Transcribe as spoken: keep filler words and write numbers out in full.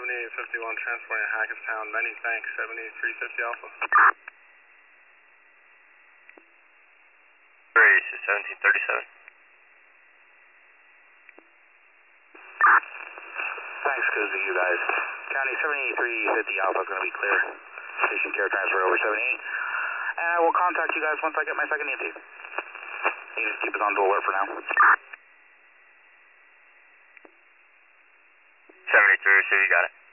seventy-eight fifty-one transporting Hackettstown, many thanks, seventy-three fifty Alpha. Race is seventeen thirty-seven. Thanks, Coos, to you guys. County seventy-three fifty Alpha is going to be clear. Station care transfer over seventy-eight. And I will contact you guys once I get my second E M T. You just keep us on to alert for now. seventy-three, so you got it.